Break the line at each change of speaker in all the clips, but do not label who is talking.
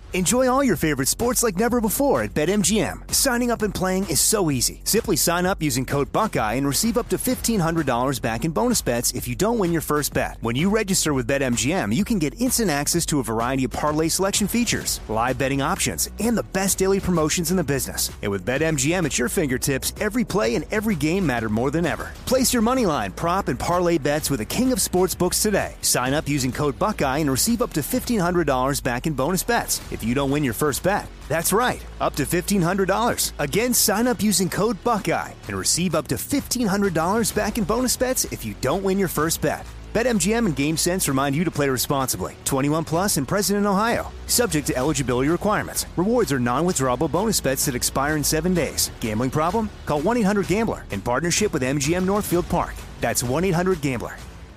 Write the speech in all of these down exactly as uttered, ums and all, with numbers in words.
Enjoy all your favorite sports like never before at BetMGM. Signing up and playing is so easy. Simply sign up using code Buckeye and receive up to fifteen hundred dollars back in bonus bets if you don't win your first bet. When you register with BetMGM, you can get instant access to a variety of parlay selection features, live betting options, and the best daily promotions in the business. And with BetMGM at your fingertips, every play and every game matter more than ever. Place your moneyline, prop, and parlay bets with the king of sportsbooks today. Sign up using code Buckeye and receive up to fifteen hundred dollars back in bonus bets if you don't win your first bet. That's right, up to fifteen hundred dollars. Again, sign up using code Buckeye and receive up to fifteen hundred dollars back in bonus bets if you don't win your first bet. BetMGM and GameSense remind you to play responsibly. twenty-one plus and present in Ohio. Subject to eligibility requirements. Rewards are non-withdrawable bonus bets that expire in seven days. Gambling problem? Call one eight hundred gambler in partnership with M G M Northfield Park. That's one eight hundred gambler.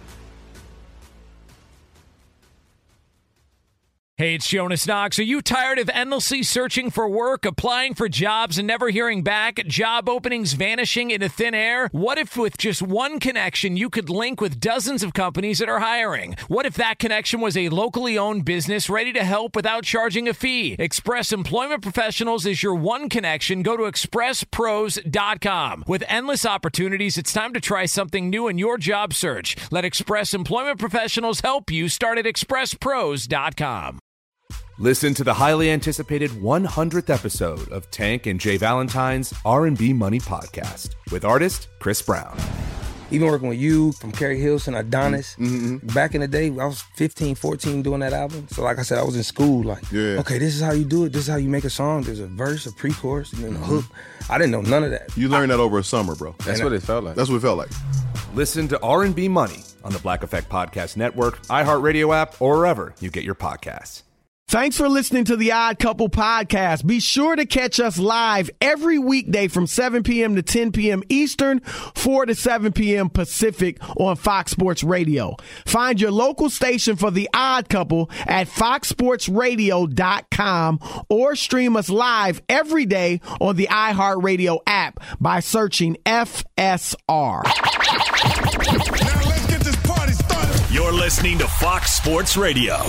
Hey, it's Jonas Knox. Are you tired of endlessly searching for work, applying for jobs, and never hearing back? Job openings vanishing into thin air? What if with just one connection, you could link with dozens of companies that are hiring? What if that connection was a locally owned business ready to help without charging a fee? Express Employment Professionals is your one connection. Go to express pros dot com. With endless opportunities, it's time to try something new in your job search. Let Express Employment Professionals help you. Start at express pros dot com.
Listen to the highly anticipated one hundredth episode of Tank and Jay Valentine's R and B Money Podcast with artist Chris Brown.
Even working with you, from Carrie Hilson, Adonis,
Mm-hmm.
back in the day, I was fifteen, fourteen doing that album. So like I said, I was in school like,
Yeah.
okay, this is how you do it. This is how you make a song. There's a verse, a pre-chorus, and then a hook. I didn't know none of that.
You learned that over a summer, bro.
That's what it felt like.
That's what it felt like.
Listen to R and B Money on the Black Effect Podcast Network, iHeartRadio app, or wherever you get your podcasts.
Thanks for listening to the Odd Couple podcast. Be sure to catch us live every weekday from seven p.m. to ten p.m. Eastern, four to seven p.m. Pacific on Fox Sports Radio. Find your local station for the Odd Couple at fox sports radio dot com or stream us live every day on the iHeartRadio app by searching F S R.
Now let's get this party started.
You're listening to Fox Sports Radio.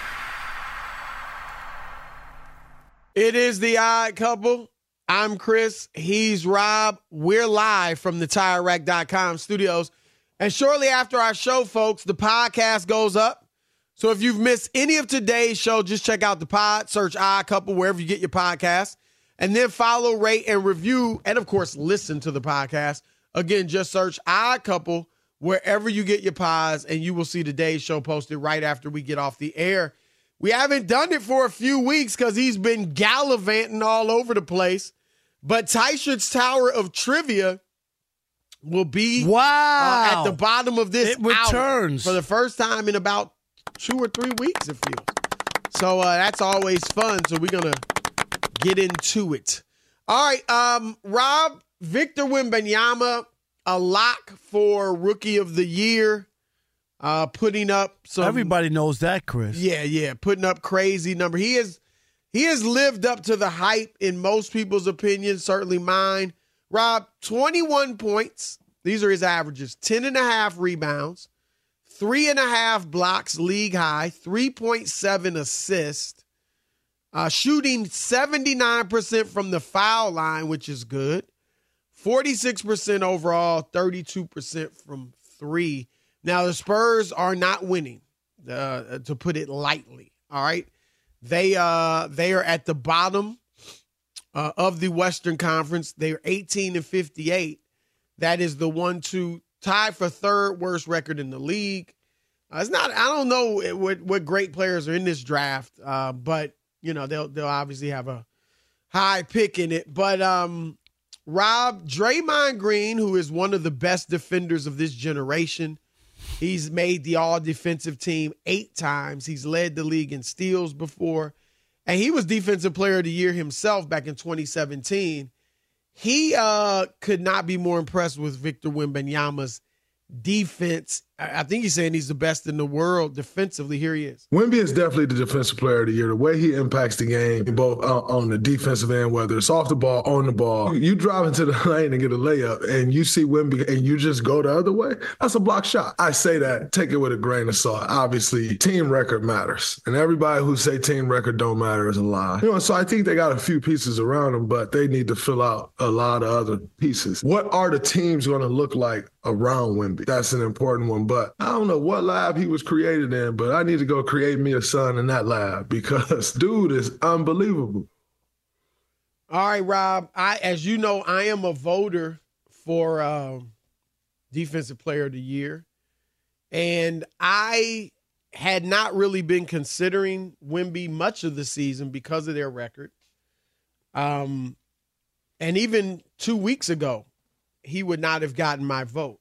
It is the Odd Couple. I'm Chris. He's Rob. We're live from the tire rack dot com studios. And shortly after our show, folks, the podcast goes up. So if you've missed any of today's show, just check out the pod. Search Odd Couple wherever you get your podcast. And then follow, rate, and review. And, of course, listen to the podcast. Again, just search Odd Couple wherever you get your pods, and you will see today's show posted right after we get off the air. We haven't done it for a few weeks because he's been gallivanting all over the place. But Tyshird's Tower of Trivia will be
wow.
uh, at the bottom of this
It returns.
hour for the first time in about two or three weeks, it feels. So uh, that's always fun. So we're going to get into it. All right, um, Rob, Victor Wembanyama, a lock for Rookie of the Year. Uh, putting up some.
Everybody knows that, Chris.
Yeah, yeah, putting up crazy number. He is, he has lived up to the hype in most people's opinion, certainly mine. Rob, twenty-one points. These are his averages. ten and a half rebounds, three and a half blocks, league high, three point seven assists, uh, shooting seventy-nine percent from the foul line, which is good. forty-six percent overall, thirty-two percent from three. Now, the Spurs are not winning, uh, to put it lightly, all right? They uh, they are at the bottom uh, of the Western Conference. They are eighteen and fifty-eight. That is the one two tie for third worst record in the league. Uh, it's not. I don't know what, what great players are in this draft, uh, but you know they'll they'll obviously have a high pick in it. But um, Rob, Draymond Green, who is one of the best defenders of this generation. He's made the all-defensive team eight times. He's led the league in steals before. And he was Defensive Player of the Year himself back in twenty seventeen. He uh, could not be more impressed with Victor Wembanyama's defense. I think he's saying he's the best in the world defensively. Here he is.
Wemby is definitely the defensive player of the year. The way he impacts the game, both uh, on the defensive end, whether it's off the ball, on the ball. You drive into the lane and get a layup, and you see Wemby, and you just go the other way. That's a block shot. I say that, take it with a grain of salt. Obviously, team record matters, and everybody who say team record don't matter is a lie. You know, so I think they got a few pieces around them, but they need to fill out a lot of other pieces. What are the teams going to look like around Wemby? That's an important one. But I don't know what lab he was created in, but I need to go create me a son in that lab because dude is unbelievable.
All right, Rob. I, as you know, I am a voter for um, Defensive Player of the Year. And I had not really been considering Wemby much of the season because of their record. Um, and even two weeks ago, he would not have gotten my vote.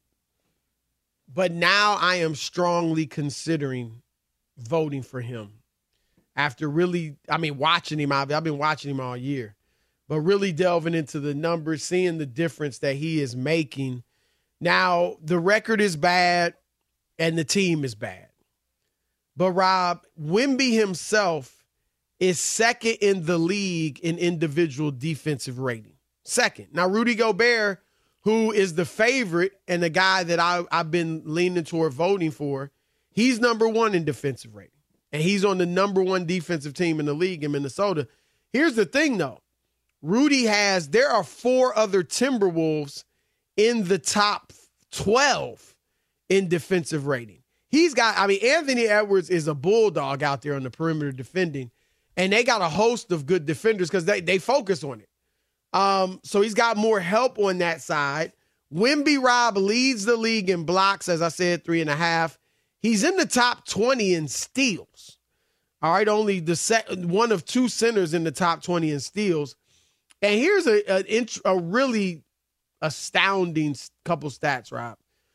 But now I am strongly considering voting for him after really, I mean, watching him. I've, I've been watching him all year, but really delving into the numbers, seeing the difference that he is making. Now, the record is bad and the team is bad. But, Rob, Wemby himself is second in the league in individual defensive rating. Second. Now, Rudy Gobert, who is the favorite and the guy that I, I've been leaning toward voting for, he's number one in defensive rating. And he's on the number one defensive team in the league in Minnesota. Here's the thing, though. Rudy has, there are four other Timberwolves in the top twelve in defensive rating. He's got, I mean, Anthony Edwards is a bulldog out there on the perimeter defending, and they got a host of good defenders because they, they focus on it. Um, so he's got more help on that side. Wemby, Rob, leads the league in blocks, as I said, three and a half. He's in the top twenty in steals. All right, only the set, one of two centers in the top twenty in steals. And here's a, a, a really astounding couple stats, Rob.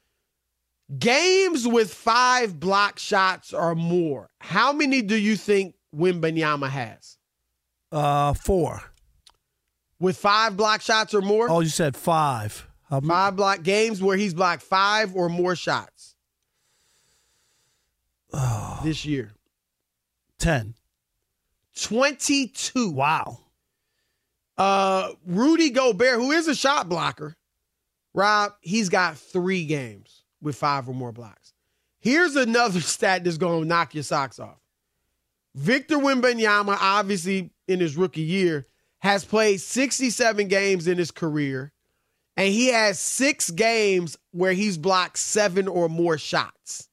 Games with five block shots or more. How many do you think Wembanyama has?
Uh, four.
With five block shots or more?
Oh, you said five. How many?
Five block games where he's blocked five or more shots
oh.
this year.
Ten.
twenty-two.
Wow.
Uh, Rudy Gobert, who is a shot blocker, Rob, he's got three games with five or more blocks. Here's another stat that's going to knock your socks off. Victor Wembanyama, obviously in his rookie year, has played sixty-seven games in his career, and he has six games where he's blocked seven or more shots.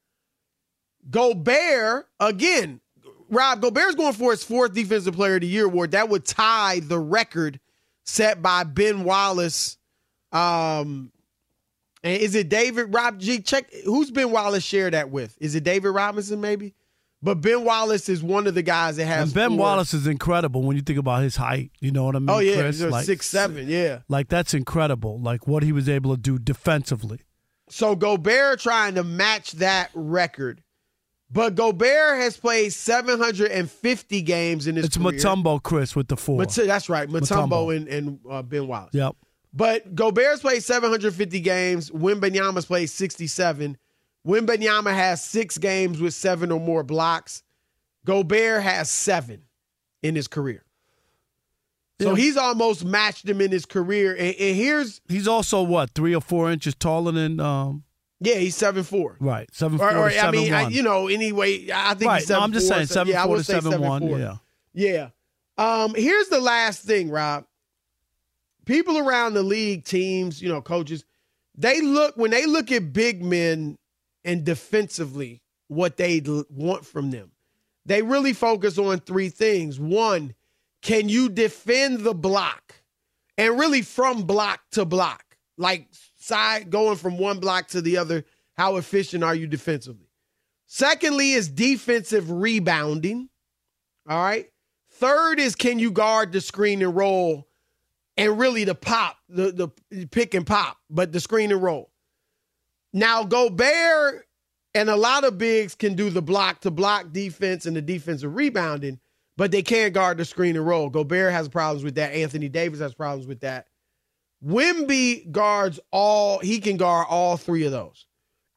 Gobert, again, Rob, Gobert's going for his fourth Defensive Player of the Year award. That would tie the record set by Ben Wallace. Um, and is it David Rob G? Check who's Ben Wallace shared that with. Is it David Robinson, maybe? But Ben Wallace is one of the guys that has.
And Ben
four.
Wallace is incredible when you think about his height. You know what I mean?
Oh yeah,
Chris?
he's
like,
six seven. Yeah,
like that's incredible. Like what he was able to do defensively.
So Gobert trying to match that record, but Gobert has played seven hundred fifty games in his
it's
career.
It's Mutombo, Chris, with the four.
Mat- that's right, Mutombo,
Mutombo.
and, and uh, Ben Wallace.
Yep.
But Gobert's played seven hundred fifty games. Wembanyama's played sixty-seven. Wembanyama has six games with seven or more blocks. Gobert has seven in his career. So
yeah.
he's almost matched him in his career. And, and here's...
He's also, what, three or four inches taller than... Um...
Yeah, he's seven foot four.
Right, seven foot
or, or,
to seven
I mean, I,
one.
you know, anyway, I think
right.
he's seven
no, I'm just
four,
saying,
so,
seven
yeah,
four
I
to
say
seven one. Yeah.
Yeah. Um, here's the last thing, Rob. People around the league, teams, you know, coaches, they look, when they look at big men and defensively, what they want from them, they really focus on three things. One, can you defend the block? And really from block to block, like side going from one block to the other. How efficient are you defensively? Secondly is defensive rebounding. All right. Third is can you guard the screen and roll and really the pop, the, the pick and pop, but the screen and roll. Now, Gobert and a lot of bigs can do the block to block defense and the defensive rebounding, but they can't guard the screen and roll. Gobert has problems with that. Anthony Davis has problems with that. Wemby guards all, he can guard all three of those.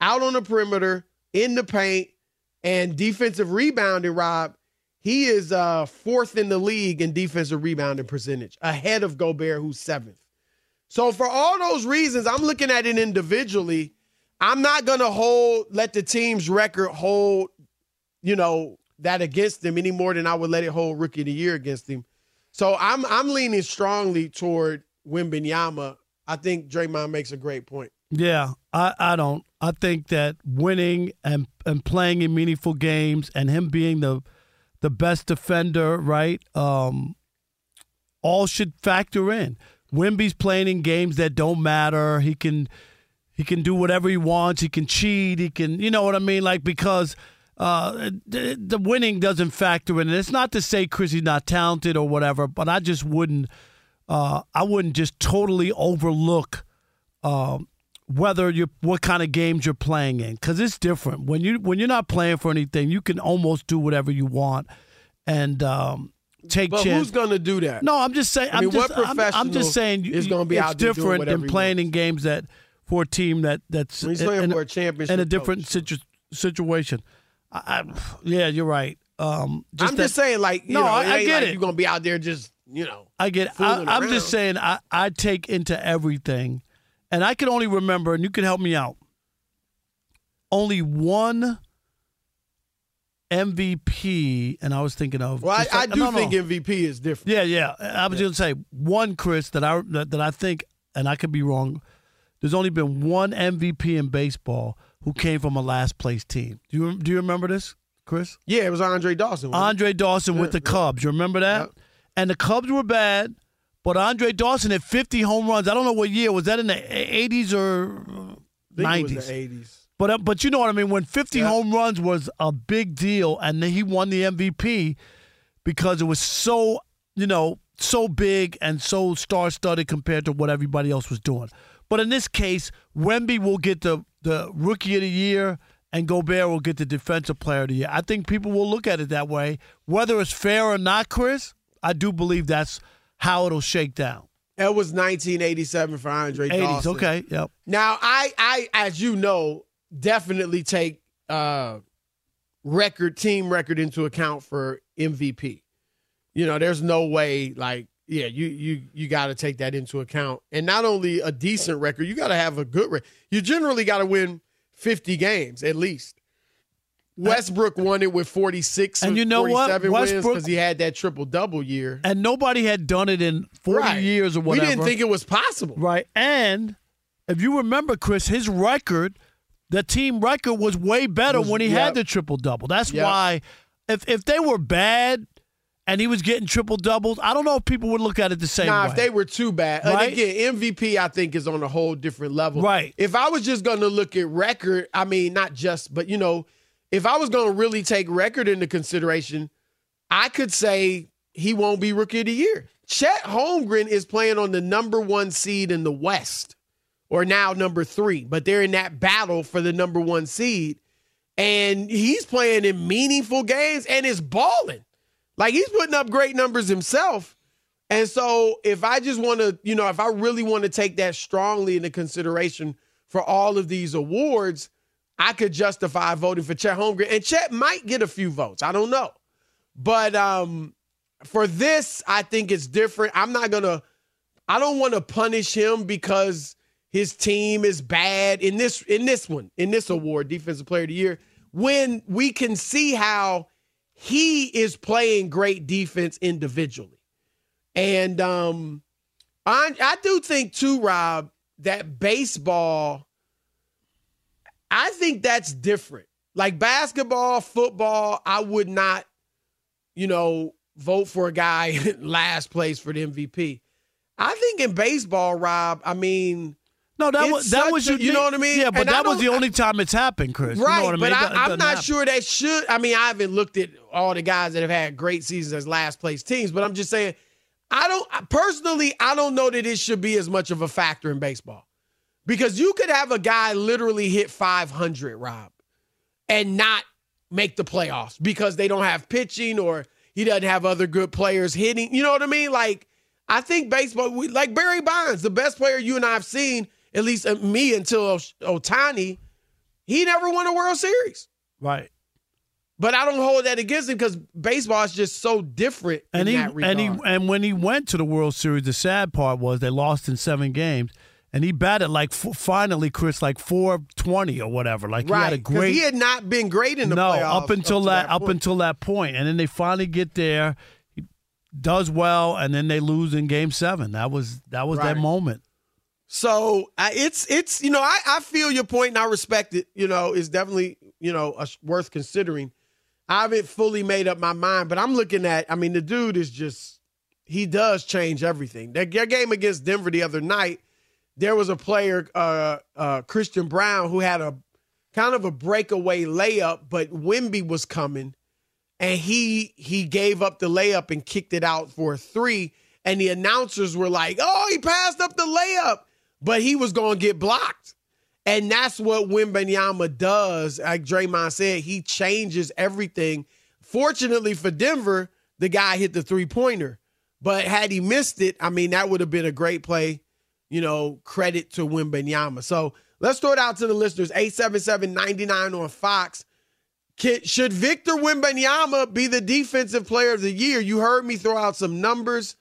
out on the perimeter, in the paint, and defensive rebounding, Rob, he is uh, fourth in the league in defensive rebounding percentage, ahead of Gobert, who's seventh. So for all those reasons, I'm looking at it individually. I'm not going to hold, let the team's record hold, you know, that against him any more than I would let it hold Rookie of the Year against him. So I'm I'm leaning strongly toward Wembanyama. I think Draymond makes a great point.
Yeah, I, I don't. I think that winning and, and playing in meaningful games and him being the the best defender, right, um, all should factor in. Wemby's playing in games that don't matter. He can he can do whatever he wants. He can cheat. He can, you know what I mean? Like, because uh, the, the winning doesn't factor in. And it's not to say Chris he's not talented or whatever, but I just wouldn't uh, I wouldn't just totally overlook uh, whether you what kind of games you're playing in, because it's different. When you when you're not playing for anything, you can almost do whatever you want and um, take
but
chance.
Who's going to do that?
No, I'm just saying.
I mean,
I'm just,
what
I'm,
professional
I'm just saying.
is going to be
it's
out there doing
different
whatever
than
he
playing
wants.
in games that for a team that that's
He's playing
in,
for a championship
in a different
coach.
situ- situation. I, I, yeah, you're right. Um, just
I'm
that,
just saying, like, you
no,
know,
I,
it
I
ain't
get
like
it.
you're going to be out there just, you know.
I get it. I,
fooling
I'm
around.
just saying. I, I take into everything, and I can only remember, and you can help me out. Only one M V P, and I was thinking of.
Well, I,
just
I
like-
do
no, no.
think M V P is different.
Yeah, yeah. I was
Yeah.
going to say one, Chris, that I that, that I think, and I could be wrong. There's only been one M V P in baseball who came from a last place team. Do you do you remember this, Chris?
Yeah, it was Andre Dawson. wasn't it?
Andre Dawson
Yeah,
with the
yeah.
Cubs. You remember that?
Yep.
And the Cubs were bad, but Andre Dawson had fifty home runs. I don't know what year. Was that in the eighties or
I think it was
nineties?
the eighties.
But uh, but you know what I mean. When fifty
Yeah.
home runs was a big deal, and then he won the M V P because it was so you know so big and so star-studded compared to what everybody else was doing. But in this case, Wemby will get the the Rookie of the Year, and Gobert will get the Defensive Player of the Year. I think people will look at it that way, whether it's fair or not. Chris, I do believe that's how it'll shake down.
That was nineteen eighty-seven for Andre
eighties,
Dawson.
okay, yep.
Now, I, I, as you know, definitely take uh, record, team record into account for M V P. You know, there's no way, like, yeah, you you you got to take that into account. And not only a decent record, you got to have a good record. You generally got to win fifty games at least. Westbrook won it with forty-six
And you know what?
forty-seven wins
Westbrook-
because he had that triple-double year.
And nobody had done it in forty
Right.
years or whatever.
We didn't think it was possible.
Right. And if you remember, Chris, his record, the team record was way better
Was-
when he
yep.
had the triple double. That's
Yep.
why if if they were bad and he was getting triple doubles, I don't know if people would look at it the same
Nah,
way.
if they were too bad.
Right?
And again, M V P, I think, is on a whole different level.
Right.
If I was just going to look at record, I mean, not just, but, you know, if I was going to really take record into consideration, I could say he won't be Rookie of the Year. Chet Holmgren is playing on the number one seed in the West, or now number three, but they're in that battle for the number one seed. And he's playing in meaningful games and is balling. Like, he's putting up great numbers himself. And so if I just want to, you know, if I really want to take that strongly into consideration for all of these awards, I could justify voting for Chet Holmgren. And Chet might get a few votes. I don't know. But um, for this, I think it's different. I'm not going to, I don't want to punish him because his team is bad in this, in this one, in this award, Defensive Player of the Year, when we can see how he is playing great defense individually. And um, I, I do think, too, Rob, that baseball, I think that's different. Like basketball, football, I would not, you know, vote for a guy last place for the M V P. I think in baseball, Rob, I mean,
no, that
it's
was that
such
was
a- you know what I mean?
Yeah, but
And I
that was
don't-
the only time it's happened, Chris. You
right,
know what I mean?
but
It do-
I,
it
I'm
doesn't
not
happen.
sure that should. I mean, I haven't looked at all the guys that have had great seasons as last place teams, but I'm just saying, I don't personally, I don't know that it should be as much of a factor in baseball because you could have a guy literally hit five hundred, Rob, and not make the playoffs because they don't have pitching or he doesn't have other good players hitting. You know what I mean? Like, I think baseball, we, like Barry Bonds, the best player you and I have seen, at least uh, me until Ohtani, He never won a World Series.
Right.
But I don't hold that against him because baseball is just so different
and
in
he,
that regard.
And, he, and when he went to the World Series, the sad part was they lost in seven games. And he batted like f- finally, Chris, like four twenty or whatever. Like
right,
he had a great.
He had not been great in the
no,
playoffs
up until
up
that,
that
up until that point, and then they finally get there. He does well, and then they lose in Game Seven. That was that was
right.
that moment.
So uh, it's it's you know I, I feel your point and I respect it. You know, it's definitely you know a, worth considering. I haven't fully made up my mind, but I'm looking at. I mean, the dude is just he does change everything. That their game against Denver the other night. There was a player, uh, uh, Christian Brown, who had a kind of a breakaway layup, but Wemby was coming, and he he gave up the layup and kicked it out for a three. And the announcers were like, "Oh, he passed up the layup," but he was going to get blocked. And that's what Wembanyama does. Like Draymond said, he changes everything. Fortunately for Denver, the guy hit the three-pointer. But had he missed it, I mean, that would have been a great play. You know, credit to Wembanyama. So let's throw it out to the listeners. eight seven seven, nine nine on Fox. Can, should Victor Wembanyama be the defensive player of the year? You heard me throw out some numbers.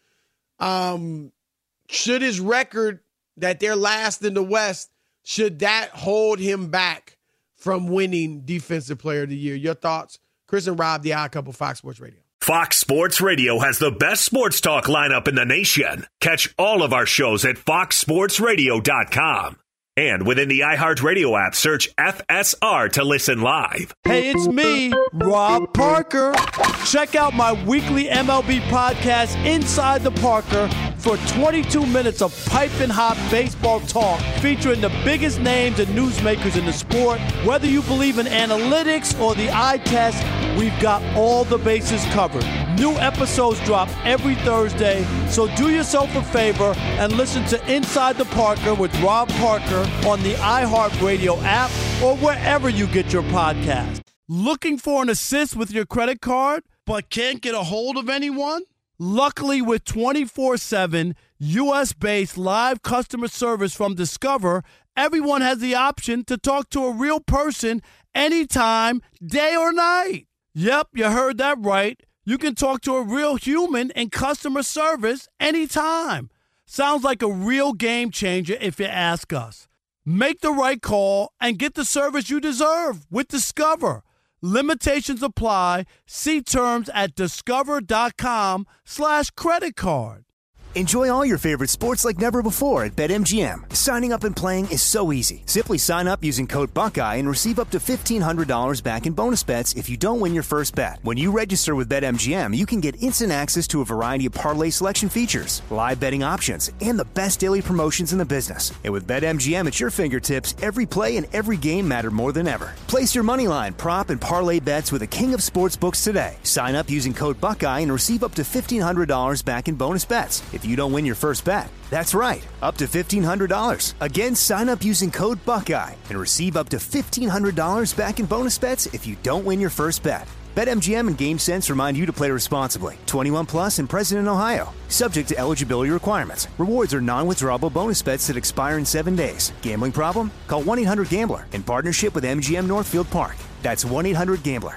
Um, should his record that they're last in the West, should that hold him back from winning defensive player of the year? Your thoughts? Chris and Rob, the Odd Couple, Fox Sports Radio.
Fox Sports Radio has the best sports talk lineup in the nation. Catch all of our shows at fox sports radio dot com. And within the iHeartRadio app, search F S R to listen live.
Hey, it's me, Rob Parker. Check out my weekly M L B podcast, Inside the Parker, for twenty-two minutes of piping hot baseball talk featuring the biggest names and newsmakers in the sport. Whether you believe in analytics or the eye test, we've got all the bases covered. New episodes drop every Thursday, so do yourself a favor and listen to Inside the Parker with Rob Parker on the iHeartRadio app or wherever you get your podcast. Looking for an assist with your credit card but can't get a hold of anyone? Luckily, with twenty-four seven U S-based live customer service from Discover, everyone has the option to talk to a real person anytime, day or night. Yep, you heard that right. You can talk to a real human in customer service anytime. Sounds like a real game changer if you ask us. Make the right call and get the service you deserve with Discover. Limitations apply. See terms at discover.com slash credit card.
Enjoy all your favorite sports like never before at BetMGM. Signing up and playing is so easy. Simply sign up using code Buckeye and receive up to fifteen hundred dollars back in bonus bets if you don't win your first bet. When you register with BetMGM, you can get instant access to a variety of parlay selection features, live betting options, and the best daily promotions in the business. And with BetMGM at your fingertips, every play and every game matter more than ever. Place your moneyline, prop, and parlay bets with the king of sportsbooks today. Sign up using code Buckeye and receive up to fifteen hundred dollars back in bonus bets if you don't win your first bet. That's right, up to fifteen hundred dollars. Again, sign up using code Buckeye and receive up to fifteen hundred dollars back in bonus bets if you don't win your first bet. BetMGM and GameSense remind you to play responsibly. twenty-one plus and present in Ohio. Subject to eligibility requirements. Rewards are non-withdrawable bonus bets that expire in seven days. Gambling problem? Call one eight hundred gambler in partnership with M G M Northfield Park. That's one eight hundred gambler.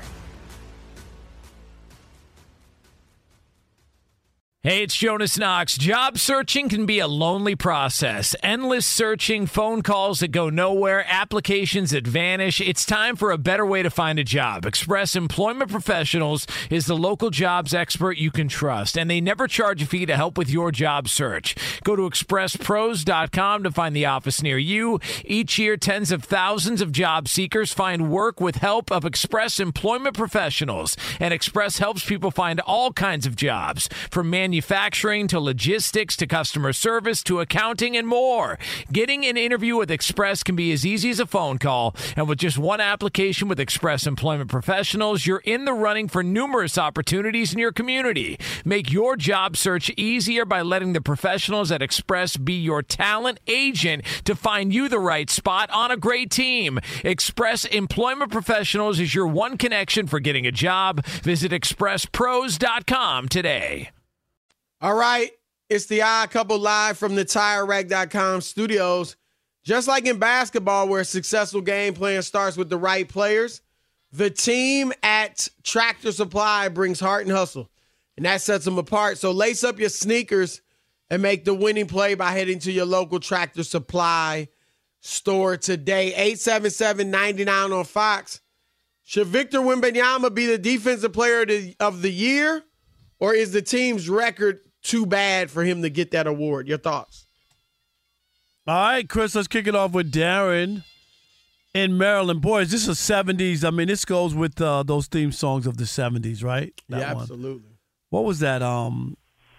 Hey, it's Jonas Knox. Job searching can be a lonely process. Endless searching, phone calls that go nowhere, applications that vanish. It's time for a better way to find a job. Express Employment Professionals is the local jobs expert you can trust, and they never charge a fee to help with your job search. Go to express pros dot com to find the office near you. Each year, tens of thousands of job seekers find work with help of Express Employment Professionals, and Express helps people find all kinds of jobs, from manufacturing Manufacturing to logistics to customer service to accounting and more. Getting an interview with Express can be as easy as a phone call, and with just one application with Express Employment Professionals, you're in the running for numerous opportunities in your community. Make your job search easier by letting the professionals at Express be your talent agent to find you the right spot on a great team. Express Employment Professionals is your one connection for getting a job. Visit express pros dot com today.
All right, it's the Odd Couple live from the tire rack dot com studios. Just like in basketball, where a successful game plan starts with the right players, the team at Tractor Supply brings heart and hustle, and that sets them apart. So lace up your sneakers and make the winning play by heading to your local Tractor Supply store today. eight seven seven, nine nine on Fox. Should Victor Wembanyama be the defensive player of the, of the year, or is the team's record too bad for him to get that award? Your thoughts?
All right, Chris, let's kick it off with Darren in Maryland. Boys, this is seventies. I mean, this goes with uh, those theme songs of the seventies, right? That
yeah,
one.
Absolutely.
What was that? Um,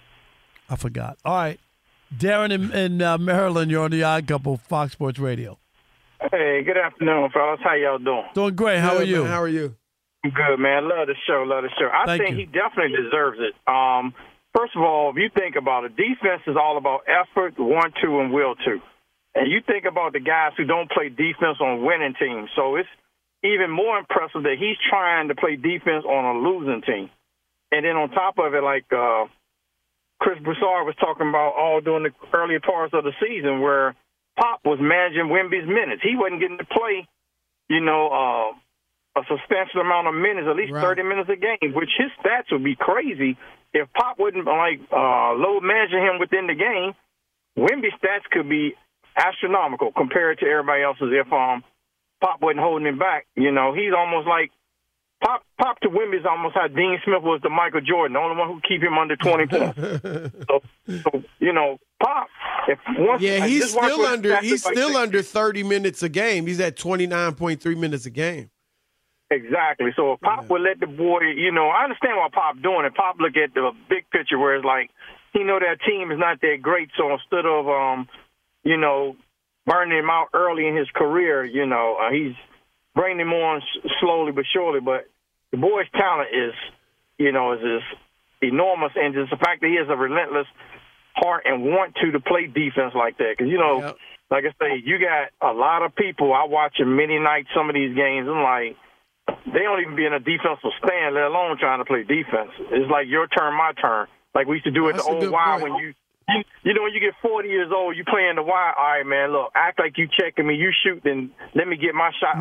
I forgot. All right. Darren in, in uh, Maryland, you're on the Odd Couple, Fox Sports Radio.
Hey, good afternoon, fellas. How y'all doing?
Doing great. How
Good,
are you?
man. How are you?
I'm good, man. Love the show. Love the show. I
Thank
think
you.
he definitely deserves it. Um, first of all, if you think about it, defense is all about effort, one, two, and will to. And you think about the guys who don't play defense on winning teams. So it's even more impressive that he's trying to play defense on a losing team. And then on top of it, like uh, Chris Broussard was talking about all during the earlier parts of the season where Pop was managing Wemby's minutes. He wasn't getting to play, you know, uh, a substantial amount of minutes, at least
Right.
thirty minutes a game, which his stats would be crazy if Pop wouldn't, like, uh, load managing him within the game. Wemby's stats could be astronomical compared to everybody else's if um, Pop wasn't holding him back. You know, he's almost like Pop Pop to Wemby is almost how Dean Smith was to Michael Jordan, the only one who keep him under twenty points. so, so, you know, Pop, if once
Yeah, he's
just watch
still
what
under
stats
he's
like
still
this.
under thirty minutes a game. He's at twenty-nine point three minutes a game.
Exactly. So if Pop would let the boy, you know, I understand why Pop doing it. Pop look at the big picture where it's like, he know that team is not that great. So instead of, um, you know, burning him out early in his career, you know, uh, he's bringing him on s- slowly but surely. But the boy's talent is, you know, is, is enormous. And just the fact that he has a relentless heart and want to to play defense like that. Because, you know,
Yep.
like I say, you got a lot of people. I watch them many nights, some of these games, and like, they don't even be in a defensive stand, let alone trying to play defense. It's like your turn, my turn. Like we used to do at
That's
the
a
old
good
Y
point.
when you, you, you know, when you get forty years old, you playing the Y. All right, man, look, act like you checking me, you shoot, then let me get my shot.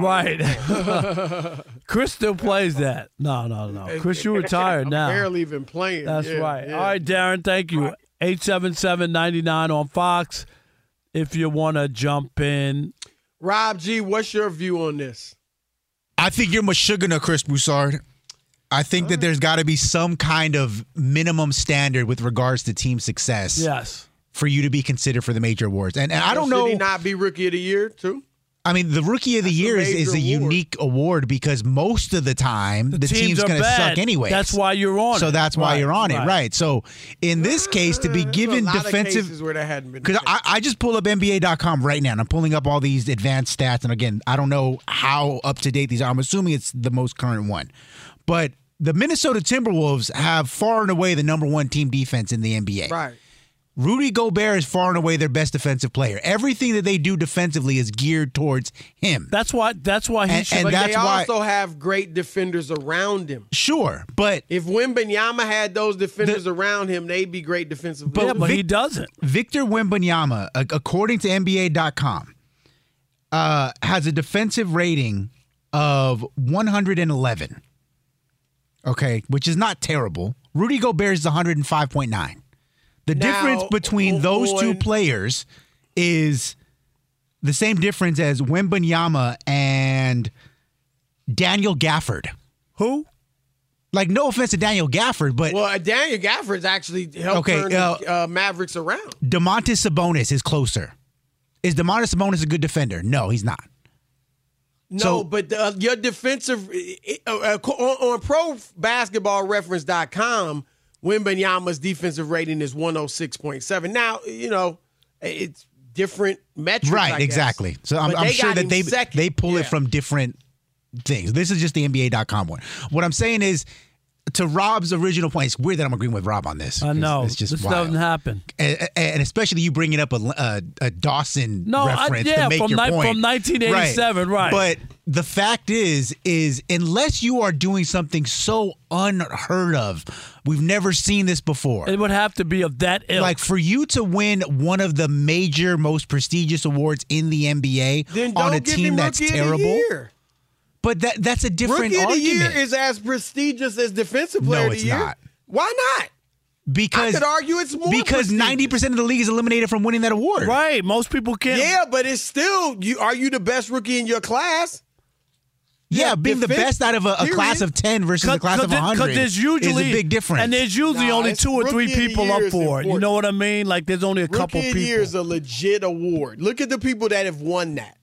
Right. Chris still plays that. No, no, no. Chris, you retired now.
Barely even playing.
That's
Yeah,
right.
yeah.
All right, Darren, thank you. eight seven seven, nine nine on Fox if you want to jump in.
Rob G, what's your view on this?
I think you're Meshuggah, Chris Broussard. I think that there's got to be some kind of minimum standard with regards to team success
Yes.
for you to be considered for the major awards. And, and I don't
Should
know.
he not be Rookie of the Year, too?
I mean, the Rookie of the
That's a
Year is,
major
is a
award.
unique award because most of the time the,
teams
team's
are
going to
bad.
suck anyway.
That's why you're on
So
it.
that's why
Right,
you're on
right.
it, right? So in this case, to be
There's
given
a lot
defensive.
of cases where that hadn't been
Because
the case.
I, I just pull up N B A dot com right now, and I'm pulling up all these advanced stats. And again, I don't know how up to date these are. I'm assuming it's the most current one. But the Minnesota Timberwolves have far and away the number one team defense in the N B A.
Right.
Rudy Gobert is far and away their best defensive player. Everything that they do defensively is geared towards him.
That's why. That's why he
And-
should.
and
But
that's
they
why-
also have great defenders around him.
Sure, but
If Wembanyama had those defenders around him, they'd be great defensive
yeah,
players.
but
Vic-
he doesn't.
Victor Wembanyama, a- according to N B A dot com, uh, has a defensive rating of one hundred eleven. Okay, which is not terrible. Rudy Gobert is one hundred five point nine. The
Now,
difference between those two
on-
players is the same difference as Wembanyama and Daniel Gafford.
Who?
Like, no offense to Daniel Gafford, but
Well, uh, Daniel Gafford's actually helped
Okay,
turn
uh,
the uh, Mavericks around.
DeMontis Sabonis is closer. Is DeMontis Sabonis a good defender? No, he's not.
No,
So-
but uh, your defensive uh, uh, on, on pro basketball reference dot com, Wembanyama's defensive rating is one oh six point seven. Now, you know, it's different metrics. I
Right,
guess.
exactly. So I'm,
But
I'm
they
sure
got
that
him
they
second.
they pull
Yeah.
it from different things. This is just the N B A dot com one. What I'm saying is to Rob's original point, it's weird that I'm agreeing with Rob on this.
I know.
It's just
this
wild.
doesn't happen.
And, and especially you bringing up a, a, a Dawson
no,
reference
I, yeah,
to make
from
your
ni-
point.
from nineteen eighty-seven, right.
right. But the fact is, is unless you are doing something so unheard of, we've never seen this before.
It would have to be of that ilk.
Like for you to win one of the major, most prestigious awards in the N B A
then
on
don't
a
give
team
him
that's
Rookie
terrible.
Of the year.
But that that's a different
Rookie of the
argument.
Year is as prestigious as Defensive Player
No,
of the
it's
Year.
not.
Why not?
Because
I could argue it's more
because ninety percent of the league is eliminated from winning that award.
Right. Most people can't.
Yeah, but it's still you. Are you the best rookie in your class?
Yeah,
Yeah,
being the
defense-
best out of a, a
period.
class of ten versus a class of one hundred
Because there's usually
is a big difference.
and there's usually
Nah,
only
it's
two or three
Rookie of the
people
Year
up
is
for it. You
important.
know what I mean? Like there's only a couple
Rookie of
people.
the Year is a legit award. Look at the people that have won that.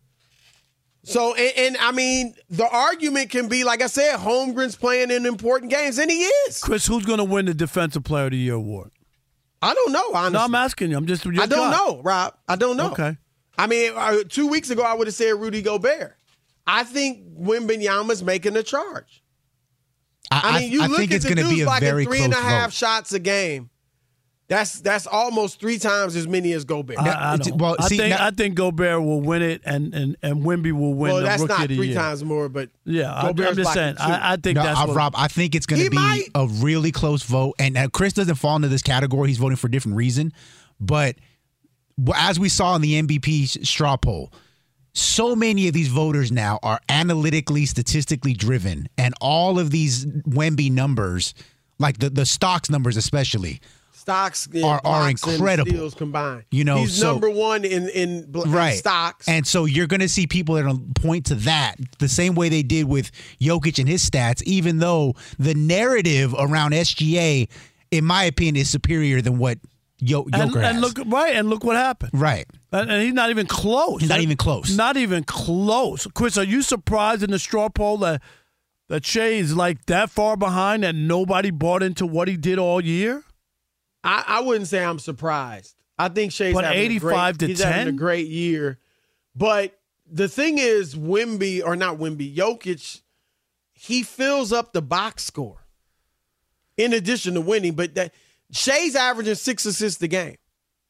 So, and, and I mean, the argument can be, like I said, Holmgren's playing in important games, and he is.
Chris, who's going to win the Defensive Player of the Year award?
I don't know, honestly.
No, I'm asking you. I'm just.
I don't know, Rob. I don't know.
Okay.
I mean, uh, two weeks ago, I would have said Rudy Gobert. I think Wembanyama's making a charge.
I,
I mean, you
I
look
think
at
it's
the
going to be
dudes
a
like
very
three and a
close
half
vote.
shots a game. That's that's almost three times as many as Gobert.
I, I,
it's-
don't.
well,
I
see,
think
now-
I think Gobert will win it, and and and Wemby will win
well,
the
that's
Rookie
not
of the
three
Year.
times more, but
Yeah, I, I'm
Gobert's
just
blocking
saying.
two.
I, I think
No,
that's
uh,
what,
Rob, I think it's going
He
to be
might.
a really close vote. And uh, Chris doesn't fall into this category. He's voting for a different reason. But w- as we saw in the M V P s- straw poll, so many of these voters now are analytically, statistically driven. And all of these Wemby numbers, like the, the stocks numbers especially,
stocks and
are- are
blocks and
incredible.
steals combined.
You know,
he's
so-
number one in in, bl- in
right.
stocks.
And so you're going to see people that are point to that the same way they did with Jokic and his stats, even though the narrative around S G A, in my opinion, is superior than what Yo-
and,
Joker has.
and look right, and look what happened.
Right.
And, and he's not even close.
He's not
That-
even close.
Not even close. Chris, are you surprised in the straw poll that that Shea is like that far behind that nobody bought into what he did all year?
I, I wouldn't say I'm surprised. I think Shea's
But
having
eighty-five
a great,
to
he's having
ten?
a great year. But the thing is, Wemby, or not Wemby, Jokic, he fills up the box score in addition to winning. But that Shea's averaging six assists a game.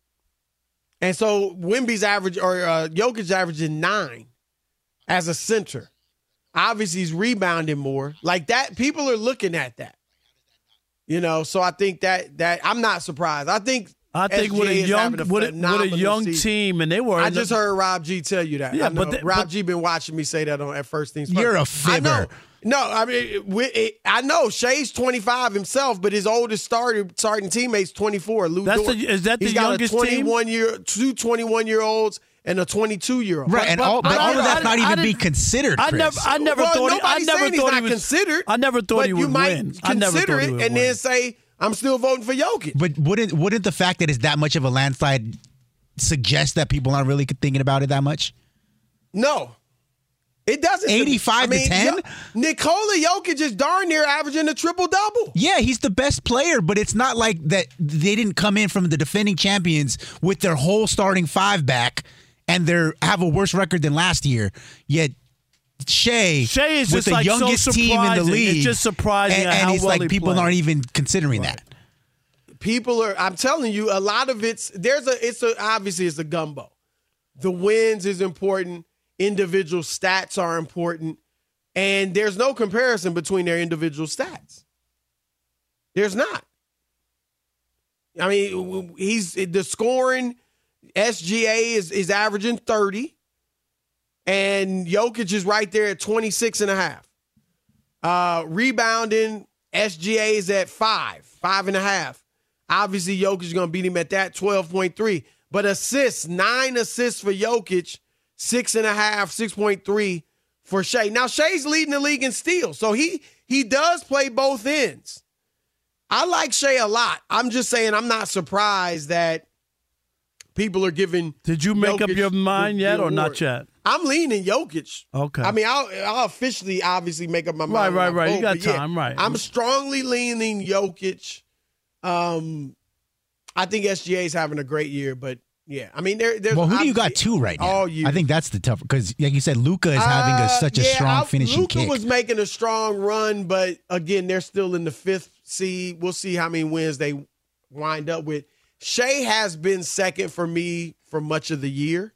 And so Wemby's average, or uh, Jokic's averaging nine as a center. Obviously, he's rebounding more. Like that, people are looking at that. You know, so I think that that I'm not surprised. I think
I think with a
S G A is
young
having a
with a, with a
phenomenal
young
season.
team, and they were.
I just heard Rob G tell you that.
Yeah,
I know.
but the-
Rob
but-
G been watching me say that on at First Things First.
You're a
I know.
fibber.
No, I mean, we, it, I know Shea's twenty-five himself, but his oldest starter, starting teammate's twenty-four. Lou
That's
Dort.
the- is that the
He's got
youngest
a twenty-one year, two twenty-one-year-olds and a twenty-two-year-old.
Right. And
but-
all, but
but
all
I-
of that's
I-
not
I
even
didn't-
being considered,
I
Chris.
never, I never
well,
thought. He, I
nobody's
never
saying he's
thought
not
he was
considered.
I never thought
but
he
you
would
might
win. I never
consider
thought he
it
would
and
win.
then say, I'm still voting for Jokic.
But wouldn't wouldn't the fact that it's that much of a landslide suggest that people aren't really thinking about it that much?
No. It doesn't.
eighty-five
I mean,
to ten?
Yo- Nikola Jokic is darn near averaging a triple-double.
Yeah, he's the best player, but it's not like that they didn't come in from the defending champions with their whole starting five back and they have a worse record than last year. Yet Shea,
Shea is
with
just
the
like so
youngest team in the
surprising.
league,
It's just surprising
and,
at
and
how
it's
well
like
he
people
played.
aren't even considering that.
People are, I'm telling you, a lot of it's, there's a, it's a, obviously it's a gumbo. The wins is important. Individual stats are important. And there's no comparison between their individual stats. There's not. I mean, he's, the scoring, S G A is, is averaging thirty. And Jokic is right there at twenty-six and a half. Uh, rebounding, S G A is at five, five and a half. Obviously, Jokic is going to beat him at that, twelve point three. But assists, nine assists for Jokic, six and a half, six point three for Shea. Now, Shea's leading the league in steals, so he he does play both ends. I like Shea a lot. I'm just saying I'm not surprised that people are giving
Did you make up
Jokic
your mind
the-
yet
the
or not
award.
yet?
I'm leaning Jokic.
Okay.
I mean, I'll, I'll officially obviously make up my
Right,
mind.
right,
when I
right. You
vote,
got
but yeah,
time, right.
I'm strongly leaning Jokic. Um, I think S G A is having a great year, but Yeah, I mean, there, there's
well, who do you got two right now?
All year.
I think that's the tough because, like you said, Luka is having a, such a
Uh, yeah,
strong
I-
finishing
Luka
kick.
was making a strong run, but again, they're still in the fifth seed. We'll see how many wins they wind up with. Shea has been second for me for much of the year.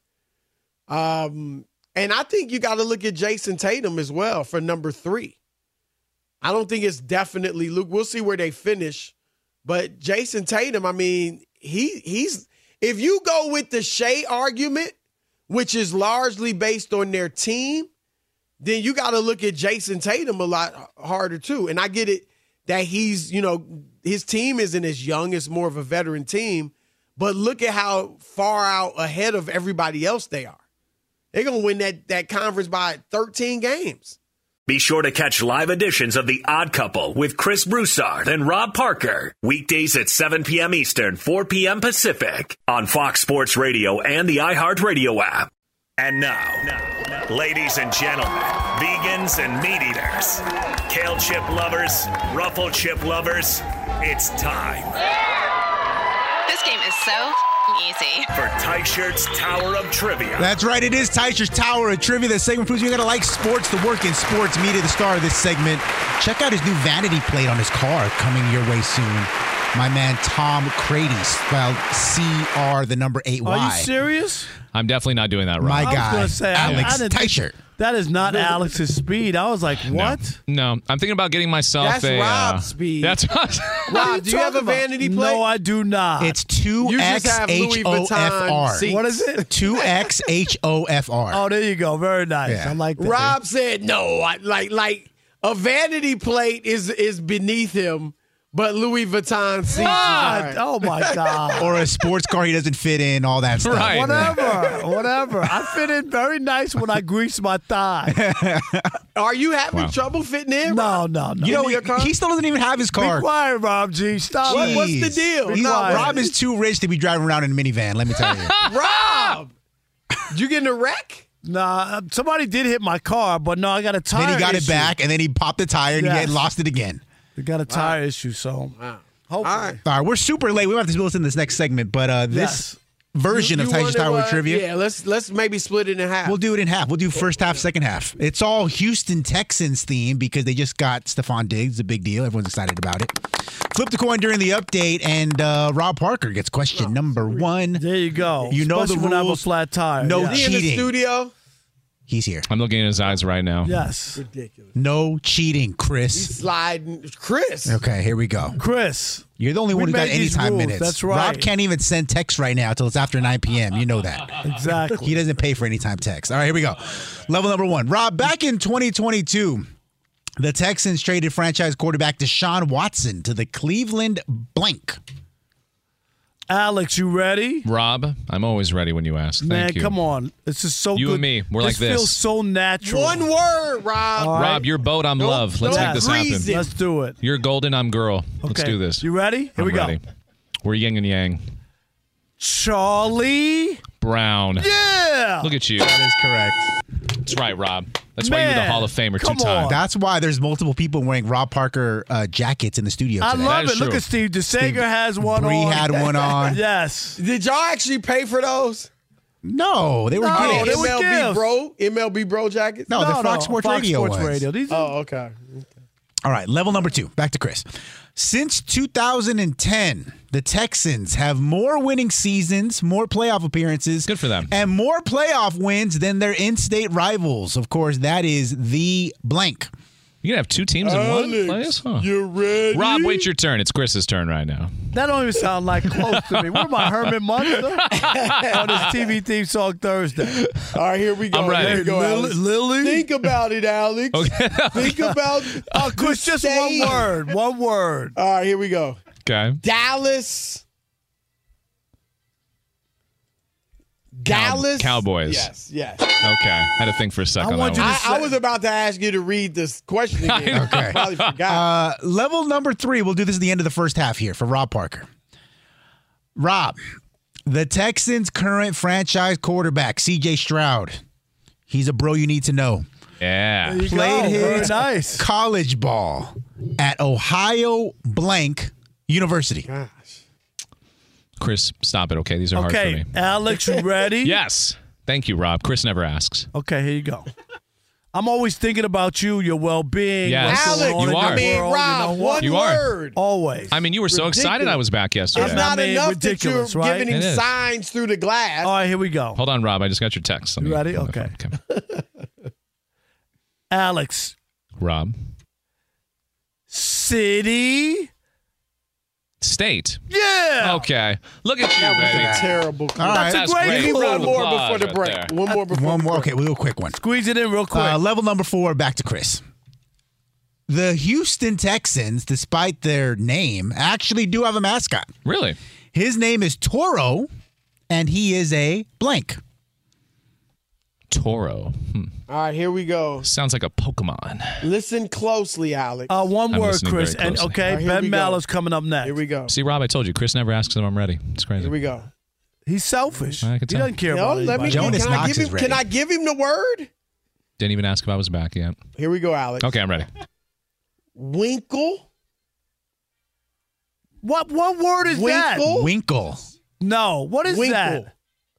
Um, and I think you got to look at Jason Tatum as well for number three. I don't think it's definitely Luke. We'll see where they finish. But Jason Tatum, I mean, he he's if you go with the Shea argument, which is largely based on their team, then you got to look at Jason Tatum a lot harder too. And I get it that he's, you know, his team isn't as young, it's more of a veteran team, but look at how far out ahead of everybody else they are. They're going to win that, that conference by thirteen games.
Be sure to catch live editions of The Odd Couple with Chris Broussard and Rob Parker. Weekdays at seven p.m. Eastern, four p.m. Pacific on Fox Sports Radio and the iHeartRadio app. And now, now, ladies and gentlemen, vegans and meat eaters, kale chip lovers, ruffle chip lovers, it's time.
This game is so easy.
For Teichert's Tower of Trivia.
That's right. It is Teichert's Tower of Trivia. The segment proves you got to like sports, the work in sports media, the star of this segment. Check out his new vanity plate on his car coming your way soon. My man Tom Crady, spelled C R, the number eight Y.
Are you serious?
I'm definitely not doing that, Rob.
My
I was
guy,
gonna say, I-
Alex
I didn't think-
Teichert.
That is not Alex's speed. I was like, what?
No, I'm thinking about getting myself
That's
a.
Rob's
uh,
speed.
That's
What are
Rob, do you have a
talking about?
vanity plate?
No, I do not.
It's two
You
X
just have Louis
H O F R.
Vuitton seats.
What is it?
two X H O F R.
Oh, there you go. Very nice.
Yeah.
I like that.
Rob said no. I, like like a vanity plate is is beneath him, but Louis Vuitton seats. is all
What?
right.
Oh, my God.
Or a sports car he doesn't fit in, all that stuff.
Right.
Whatever. Whatever. I fit in very nice when I grease my thigh.
Are you having
Wow.
trouble fitting in?
No, no, no.
You know,
Into your car?
he still doesn't even have his
Be
car.
quiet, Rob G. Stop
What-
it.
what's the
Jeez.
deal?
Be
No,
quiet.
Rob is too rich to be driving around in a minivan, let me tell you.
Rob, did you get in a wreck?
Nah, somebody did hit my car, but no, I got a tire
then he got
issue.
it back, and then he popped the tire, and he
Yes.
had lost it again.
We got a tire issue, so
Wow.
hopefully.
All right.
All right, we're super late. We have to split this in this next segment, but uh, this
Yes.
version
You-
of
you
Teichert's
wanna,
Tower
uh,
Trivia,
Yeah, let's let's maybe split it in half.
we'll do it in half. We'll do first half, second half. It's all Houston Texans theme because they just got Stephon Diggs, a big deal. Everyone's excited about it. Flip the coin during the update, and uh, Rob Parker gets question number one.
There you go.
You know
Especially
the
when I have a
rules.
flat tire.
No
yeah.
Is he in the
cheating.
studio?
He's here.
I'm looking in his eyes right now.
Yes.
Ridiculous.
No cheating, Chris.
He's sliding. Chris.
Okay, here we go.
Chris.
You're the only
We
one who got
made these
anytime
rules.
minutes.
That's right.
Rob can't even send text right now until it's after nine p.m. You know that.
Exactly.
He doesn't pay for anytime text. All right, here we go. Level number one. Rob, back in twenty twenty-two, the Texans traded franchise quarterback Deshaun Watson to the Cleveland blank.
Alex, you ready?
Rob, I'm always ready when you ask. Thank
Man,
you.
come on. This is so
You
good.
and me, we're like this.
feels so natural.
One word, Rob.
All right.
Rob, your boat, I'm
Don't-
love. Let's
don't
make this
grease
happen.
it.
Let's do it.
You're golden, I'm girl. Let's
Okay.
do this.
You ready? Here
I'm
we go.
ready. We're yin and yang.
Charlie
Brown.
Yeah.
Look at you.
That is correct.
That's right, Rob. That's why you're the
Man,
Hall of Famer two
come
times.
on.
That's why there's multiple people wearing Rob Parker uh, jackets in the studio
I
today.
love
That
it.
is
Look
true.
at Steve DeSager has one
Bree
on.
had one on.
Yes.
Did y'all actually pay for those?
No, they were
No,
gifts.
they were
M L B
gifts.
Bro, M L B Bro jackets.
No, the Fox Sports
Fox
Radio
Sports
ones.
Radio. These are,
Oh, okay.
All right, level number two. Back to Chris. Since two thousand ten, the Texans have more winning seasons, more playoff appearances.
Good for them.
And more playoff wins than their in-state rivals. Of course, that is the blank.
You can have two teams in one place? Huh.
You ready?
Rob, wait your turn. It's Chris's turn right now.
that don't even sound like close to me. What am I, Herman Munster? On this T V theme song Thursday.
All right, here we go.
I'm ready.
Here we go,
Lily,
Alex.
Lily?
Think about it, Alex.
Okay.
Think about
Oh, Chris,
the
just one
state.
word. One word.
All right, here we go.
Okay.
Dallas.
Cow-
Dallas.
Cowboys.
Yes, yes.
Okay. I had to think for a second
I
on
want
that
you
one.
to
I, I
say-
was about to ask you to read this question again.
Okay.
I probably forgot.
Uh, level number three. We'll do this at the end of the first half here for Rob Parker. Rob, the Texans' current franchise quarterback, C J Stroud. He's a bro you need to know.
Yeah.
There you
Played
go. Very
his
nice.
college ball at Ohio blank University.
Gosh.
Chris, stop it, okay? These are
okay,
hard for me.
Alex, you ready?
Yes. Thank you, Rob. Chris never asks.
Okay, here you go. I'm always thinking about you, your well-being.
Yes.
what's going
Alex,
on
you
in
are.
the
I mean,
world,
Rob,
you know what?
one
You are.
word.
Always.
I mean, you were so excited I was back yesterday.
It's not
I mean,
enough
ridiculous,
that you're
right?
giving him
It is.
signs through the glass.
All right, here we go.
Hold on, Rob. I just got your text. Let
You
me-
ready?
on the
Okay.
phone. Okay.
Alex,
Rob.
city.
State.
Yeah.
Okay. Look at you,
That was
baby.
a terrible.
All right.
That's a great
Give me
clue.
one more
Applause
before the
right
break.
there.
One more before
One
the
more.
break.
Okay, real quick one.
Squeeze it in real quick.
Uh, level number four, back to Chris. The Houston Texans, despite their name, actually do have a mascot.
Really?
His name is Toro, and he is a blank.
Toro. Hmm.
All right, here we go.
Sounds like a Pokemon.
Listen closely, Alex.
uh, one
I'm
word,
listening
Chris.
very
And
closely.
okay,
All right, here
Ben
we go.
Maller's coming up next.
Here we go.
See, Rob, I told you. Chris never asks if I'm ready. It's crazy.
Here we go.
He's selfish.
I
He
can tell.
doesn't care
No,
about
let me.
anybody.
Jonas
can, I
Knox
give
is
him,
ready.
can I give him the word?
Didn't even ask if I was back yet.
Here we go, Alex.
Okay, I'm ready.
Winkle.
What what word is that?
Winkle.
Winkle.
No. What is
Winkle.
that?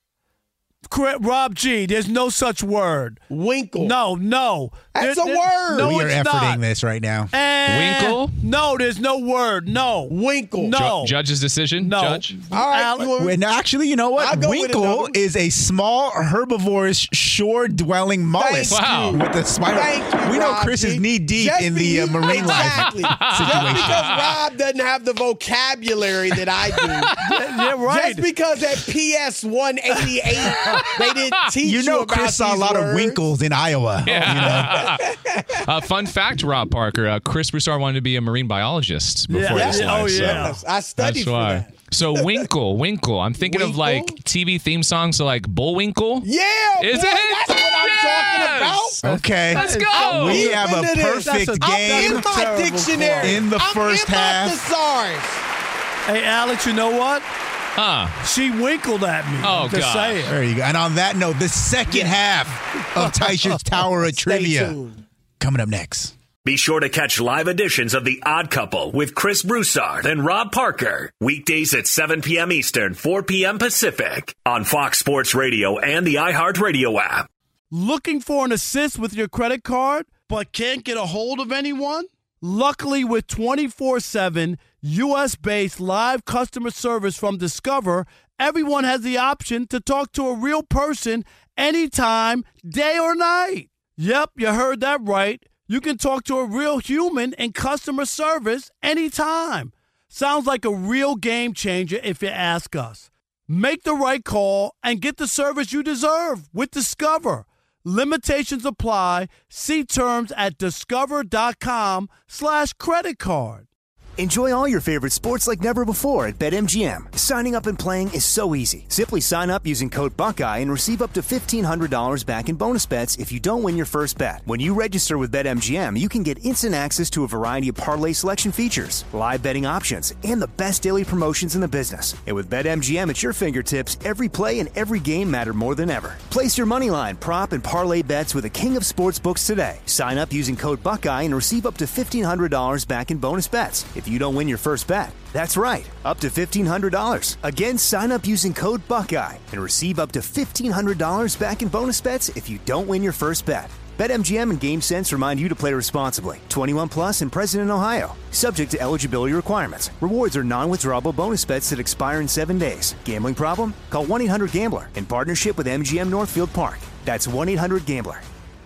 Cor- Rob G, there's no such word.
Winkle.
No, no.
That's
There-
a
there-
word.
No,
we are
it's
efforting
not.
this right now.
Eh,
Winkle?
No, there's no word. No.
Winkle.
No.
Ju- judge's decision?
No.
Judge?
All right.
Alex-
you want-
Wait, no, actually, you know
I'll
what?
go with
Winkle
another.
is a small herbivorous shore-dwelling mollusk
Wow.
with a spider.
Thank you,
we know
Rob
Chris
G.
is knee-deep
Just
in the uh,
be-
marine
exactly.
life
Just
situation.
because Rob doesn't have the vocabulary that I do.
Yeah, right.
Just because at P S one eighty-eight they didn't teach you,
You know,
about
Chris saw a
these
lot
words.
of winkles in Iowa.
Yeah. uh, fun fact, Rob Parker. Uh, Chris Broussard wanted to be a marine biologist before
Yeah.
this
Yeah.
life.
Oh,
so
yeah.
Yes, I studied
That's
for
why.
that.
So Winkle, Winkle. I'm thinking of
Winkle?
like T V theme songs, so like Bullwinkle.
Yeah,
Is
boy,
it?
that's what I'm
Yes!
talking about.
Okay.
Let's go.
We
I'm
have a
into this.
perfect
That's a-
game.
I'm in my
Terrible
dictionary.
in the
I'm
first
in my
half.
thesaurus.
Hey, Alex, you know what?
Huh.
She winkled at me.
Oh,
Just
gosh.
saying.
There you go. And on that note, the second half of Tysher's Tower of
Stay
Trivia
tuned.
coming up next.
Be sure to catch live editions of The Odd Couple with Chris Broussard and Rob Parker. Weekdays at seven p.m. Eastern, four p.m. Pacific on Fox Sports Radio and the iHeartRadio app.
Looking for an assist with your credit card, but can't get a hold of anyone? Luckily, with twenty-four seven U S-based live customer service from Discover, everyone has the option to talk to a real person anytime, day or night. Yep, you heard that right. You can talk to a real human in customer service anytime. Sounds like a real game changer if you ask us. Make the right call and get the service you deserve with Discover. Limitations apply. See terms at discover.com slash credit card.
Enjoy all your favorite sports like never before at BetMGM. Signing up and playing is so easy. Simply sign up using code Buckeye and receive up to fifteen hundred dollars back in bonus bets if you don't win your first bet. When you register with BetMGM, you can get instant access to a variety of parlay selection features, live betting options, and the best daily promotions in the business. And with BetMGM at your fingertips, every play and every game matter more than ever. Place your moneyline, prop, and parlay bets with the king of sportsbooks today. Sign up using code Buckeye and receive up to fifteen hundred dollars back in bonus bets if you don't win your first bet. That's right, up to fifteen hundred dollars. Again, sign up using code Buckeye and receive up to fifteen hundred dollars back in bonus bets if you don't win your first bet. BetMGM and GameSense remind you to play responsibly. twenty-one plus and present in Ohio. Subject to eligibility requirements. Rewards are non-withdrawable bonus bets that expire in seven days. Gambling problem? Call one eight hundred gambler in partnership with M G M Northfield Park. That's one eight hundred gambler.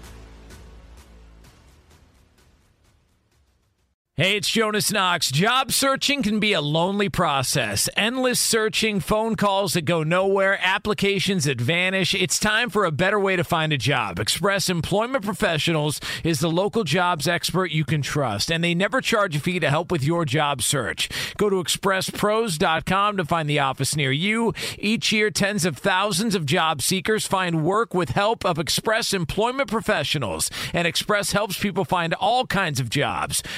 Hey, it's Jonas Knox. Job searching can be a lonely process. Endless searching, phone calls that go nowhere, applications that vanish. It's time for a better way to find a job. Express Employment Professionals is the local jobs expert you can trust, and they never charge a fee to help with your job search. Go to express pros dot com to find the office near you. Each year, tens of thousands of job seekers find work with help of Express Employment Professionals, and Express helps people find all kinds of jobs, from manufacturing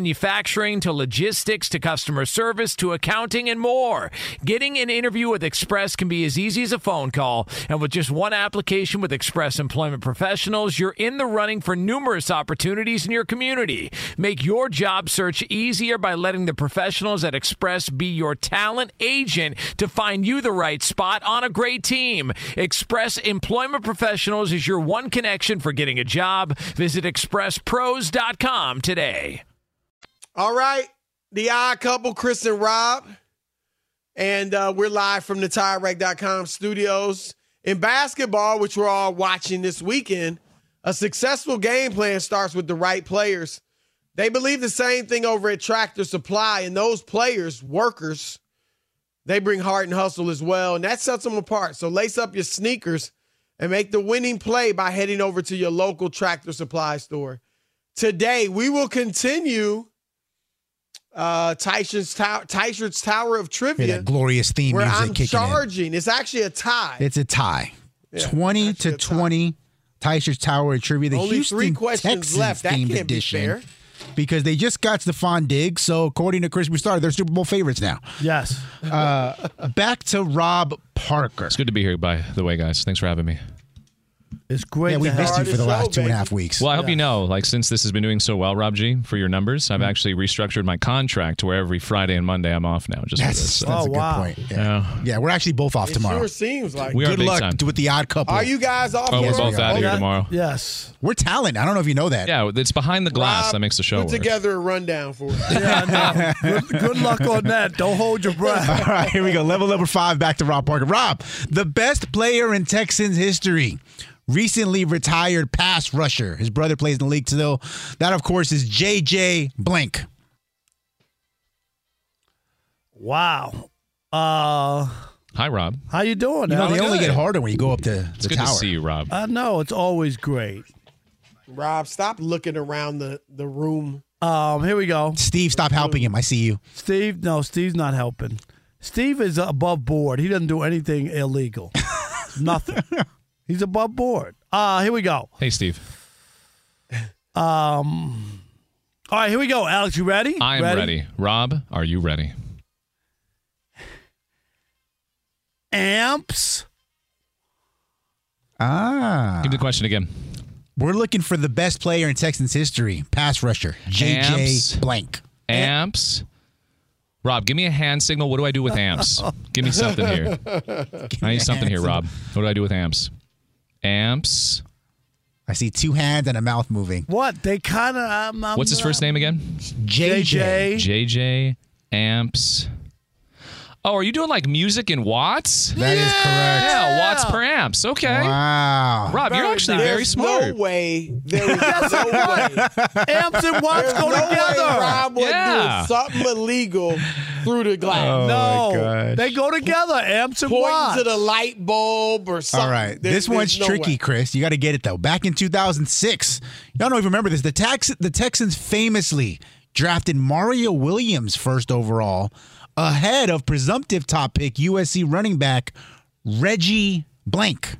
manufacturing to logistics to customer service to accounting and more. Getting an interview with Express can be as easy as a phone call. And with just one application with Express Employment Professionals, you're in the running for numerous opportunities in your community. Make your job search easier by letting the professionals at Express be your talent agent to find you the right spot on a great team. Express Employment Professionals is your one connection for getting a job. Visit express pros dot com today.
All right, the odd couple, Chris and Rob. And uh, we're live from the tire rack dot com studios. In basketball, which we're all watching this weekend, a successful game plan starts with the right players. They believe the same thing over at Tractor Supply, and those players, workers, they bring heart and hustle as well, and that sets them apart. So lace up your sneakers and make the winning play by heading over to your local Tractor Supply store. Today, we will continue uh, Tyson's Tower, Tyson's Tower of Trivia.
Yeah, that glorious theme
where
music
I'm
kicking
charging. In. It's actually a tie.
It's a tie.
Yeah,
twenty to twenty. Tyson's Tower of Trivia. The
Only
Houston
three questions
Texans
left. That
themed
can't
edition.
be fair.
Because they just got Stephon Diggs, so according to Chris Broussard, they're Super Bowl favorites now.
Yes.
Uh, back to Rob Parker.
It's good to be here, by the way, guys. Thanks for having me.
It's great.
Yeah, we
to
missed
have
you for the last two and a half weeks.
Well, I hope
Yeah.
you know, like, since this has been doing so well, Rob G, for your numbers, I've actually restructured my contract to where every Friday and Monday I'm off now. Just
That's,
for this. So.
that's
Oh,
a good
wow.
point. Yeah.
Yeah.
yeah, we're actually both off
It
tomorrow.
sure seems like
We are
Good
big
luck
time.
with the odd couple.
Are you guys off?
Oh, we're
tomorrow?
both out of here
that-
tomorrow.
Yes.
We're talent. I don't know if you know that.
Yeah, it's behind the glass
Rob,
that makes the show
Put
work.
together a rundown for us.
Yeah, no. good, good luck on that. Don't hold your breath.
All right, here we go. Level number five, back to Rob Parker. Rob, the best player in Texans history, recently retired pass rusher. His brother plays in the league still. That, of course, is J J Blank.
Wow. Uh,
Hi, Rob.
how you doing?
You know,
Alex?
they only get harder when you go up the,
It's
the
good
tower.
to see you, Rob.
I know. It's always great.
Rob, stop looking around the, the room.
Um, here we go.
Steve, stop helping him. I see you.
Steve, no, Steve's not helping. Steve is above board. He doesn't do anything illegal. Nothing. He's above board. Uh, here we go.
Hey, Steve.
Um, all right, here we go. Alex, you ready?
I'm ready. Rob, are you ready?
Amps.
Ah.
Give me the question again.
We're looking for the best player in Texans history, pass rusher, J J
Amps.
Blank.
Amps. Rob, give me a hand signal. What do I do with amps? Give me something here. I need something here, Rob. What do I do with amps? Amps.
I see two hands and a mouth moving.
What? They kind of. Um, um,
What's his first name again?
J J.
J J.
J J. Amps. Oh, are you doing like music in watts?
That is correct.
Yeah, watts per amps. Okay.
Wow.
Rob, you're actually very
There's
smart.
no way. There is no way.
Amps and watts
There's
go
no
together.
way Rob would
Yeah.
do something illegal through the glass.
Oh,
no,
my gosh.
they go together. Amps and
Pointing
watts.
to the light bulb or something.
All right.
There-
this
there's
one's
no
tricky,
way.
Chris. You got to get it, though. Back in two thousand six, y'all don't even remember this. The, Tex- the Texans famously drafted Mario Williams first overall ahead of presumptive top pick U S C running back Reggie Blank.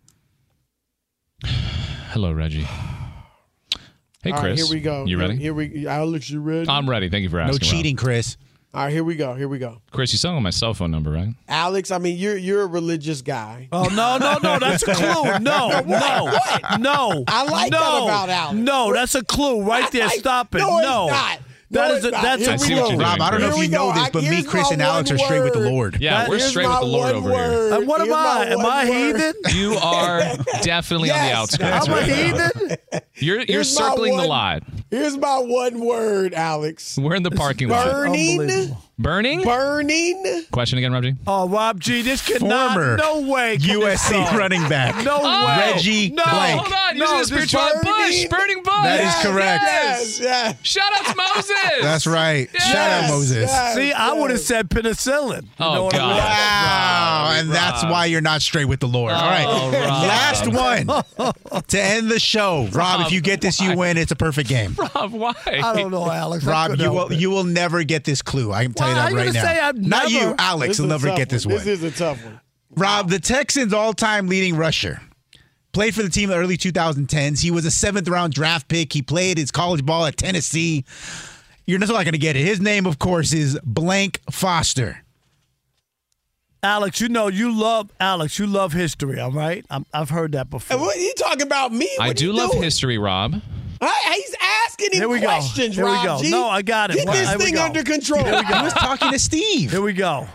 Hello, Reggie. Hey,
All right,
Chris.
here we go.
You ready?
Here we. Alex, you ready?
I'm ready. Thank you for
No
asking. Rob.
cheating, Chris.
All right, here we go. Here we go.
Chris, you saw my cell phone number, right?
Alex, I mean, you're you're a religious guy.
Oh no no no! That's a clue. No no no.
I like
no,
that about Alex.
No, that's a clue right there.
Like-
Stop it.
No, it's
No,
not.
that
No,
is
it's
a,
not.
that's
Here
a
we
see
clue.
what you're
Rob, I don't know
Here
if
we
you know
go.
this, but me,
Here's
Chris,
my
and Alex are
one
straight with the
word.
Lord.
Yeah,
That
we're
is
straight
my
with the Lord
one
over here.
word.
And what am
Here's my
I? Am
one
I
word.
heathen?
You are definitely on the
Yes.
outskirts.
I'm a
right now.
heathen.
You're you're
Here's my
circling the
one-
lot.
Here's my one word, Alex.
We're in the parking lot.
Burning.
Unbelievable.
Burning?
Burning.
Question again, Rob G?
Oh, Rob G, this cannot.
Former
No way. can
U S C
this go.
running back.
No
Oh,
way.
Reggie
no.
Blank.
Hold on.
No,
Using the
this
spiritual bush.
burning-
Burning bush.
That is correct.
Yes, yes.
Shout out to Moses.
That's right.
Yes.
Shout out Moses.
Yes,
See, I
yes.
would have said penicillin. You
Oh,
know what I
God.
mean?
Wow.
Rob,
And that's
Rob.
why you're not straight with the Lord. All right.
Oh, Rob.
Last one to end the show. Rob, if you get this, you win. It's a perfect game.
Rob, why?
I don't know, Alex. I
Rob,
couldn't
you
help
will
it.
you will never get this clue. I can tell
Well,
you
how
that
you
right
gonna
now.
say I've
Not
never-
you, Alex.
This
Will
is a
never
tough
get this
one.
one.
This is a tough one.
Rob, the Texans' all-time leading rusher, played for the team in the early twenty tens. He was a seventh-round draft pick. He played his college ball at Tennessee. You're not going to get it. His name, of course, is Blank Foster.
Alex, you know you love Alex. You love history, all right? I'm, I've heard that before.
What are you talking about me? What
I do love
doing?
history, Rob.
I, he's asking him
Here we
questions,
go. Here
Rob
we go.
G.
No, I got it.
Get
Well,
this
here we
thing
go.
under control.
Here we go.
I was talking to Steve.
Here we go.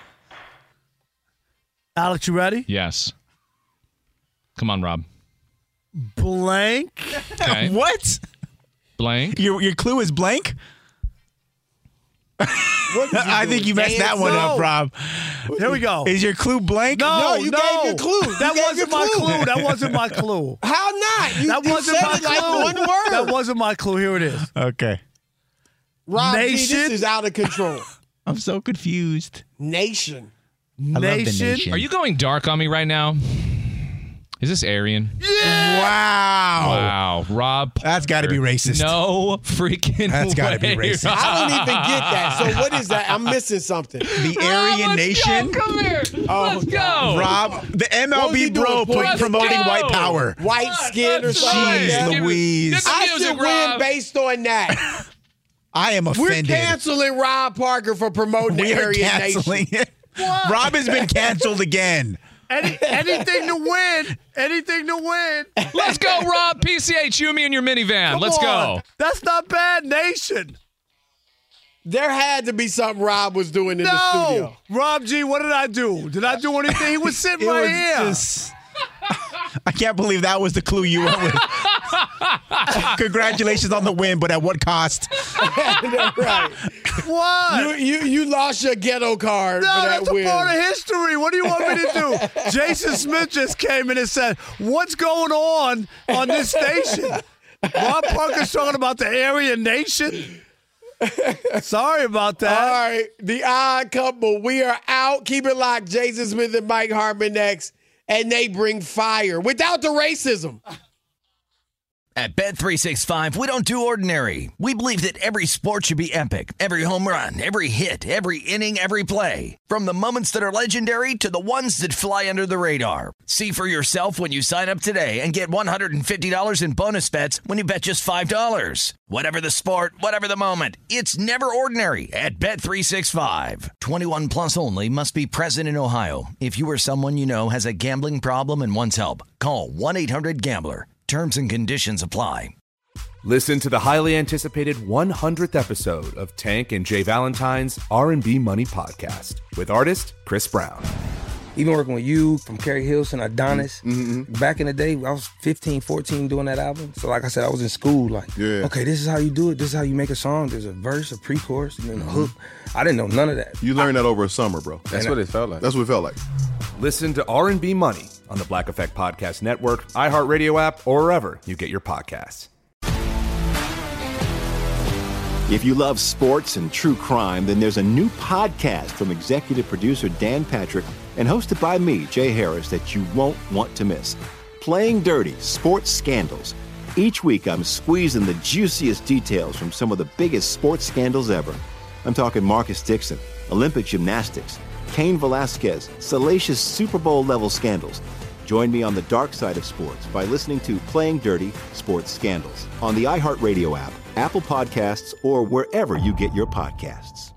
Alex, you ready?
Yes. Come on, Rob.
Blank.
Okay.
What?
Blank.
Your your clue is blank? I think you messed that one
No.
up, Rob.
Here we go.
Is your clue blank?
No,
No, you
no.
gave your clue. You
That
gave
wasn't
your
my
clue.
clue. That wasn't my clue.
How not? You,
That
you
wasn't
said
my
it like
clue.
one word.
That wasn't my clue. Here it is.
Okay.
Rob G,
Nation.
this is out of control.
I'm so confused.
Nation.
I love the
Nation.
nation.
Are you going dark on me right now? Is this Aryan?
Wow.
Wow. Rob.
That's got to be racist.
No freaking
That's gotta be
way,
racist.
Rob.
I don't even get that. So what is that? I'm missing something.
The
Rob,
Aryan
let's
Nation.
Go. Come here.
Oh,
let's go.
Rob, the M
What
L
was
B
he doing?
bro put,
Let's
promoting
go.
white power.
White skin or
Let's
something like
Jeez
that.
Give me-
Louise.
get the
I
music,
should win
Rob.
based on that.
I am
We're
offended.
canceling Rob Parker for promoting
We
the
are
Aryan
canceling
Nation.
it. Rob has been canceled again.
Any, anything to win. Anything to win.
Let's go, Rob. P C H, you, me, and your minivan.
Come
Let's
on.
go.
That's not bad, Nation.
There had to be something Rob was doing in the
No.
studio.
Rob G, what did I do? Did I do anything? He was sitting
It
right
was
here.
just- I can't believe that was the clue you went with. Congratulations on the win, but at what cost?
Right.
What?
You, you you lost your ghetto card
No,
for that
that's a
win.
part of history. What do you want me to do? Jason Smith just came in and said, "What's going on on this station?" Rob Parker's talking about the Aryan Nation. Sorry about that.
All right, the odd couple. We are out. Keep it locked. Jason Smith and Mike Hartman next, and they bring fire without the racism.
At Bet three sixty-five, we don't do ordinary. We believe that every sport should be epic. Every home run, every hit, every inning, every play. From the moments that are legendary to the ones that fly under the radar. See for yourself when you sign up today and get one hundred fifty dollars in bonus bets when you bet just five dollars. Whatever the sport, whatever the moment, it's never ordinary at Bet three sixty-five. twenty-one plus only. Must be present in Ohio. If you or someone you know has a gambling problem and wants help, call one eight hundred gambler. Terms and conditions apply.
Listen to the highly anticipated one hundredth episode of Tank and Jay Valentine's R and B Money Podcast with artist Chris Brown.
Even working with you, from Carrie Hilson, Adonis,
Mm-hmm.
back in the day, I was fifteen, fourteen doing that album. So like I said, I was in school like,
Yeah.
okay, this is how you do it. This is how you make a song. There's a verse, a pre-chorus, and then a hook. I didn't know none of that.
You learned that over a summer, bro.
That's what it felt like.
That's what it felt like.
Listen to R and B Money on the Black Effect Podcast Network, iHeartRadio app, or wherever you get your podcasts.
If you love sports and true crime, then there's a new podcast from executive producer Dan Patrick and hosted by me, Jay Harris, that you won't want to miss. Playing Dirty: Sports Scandals. Each week, I'm squeezing the juiciest details from some of the biggest sports scandals ever. I'm talking Marcus Dixon, Olympic gymnastics, Cain Velasquez, salacious Super Bowl-level scandals. Join me on the dark side of sports by listening to Playing Dirty: Sports Scandals on the iHeartRadio app, Apple Podcasts, or wherever you get your podcasts.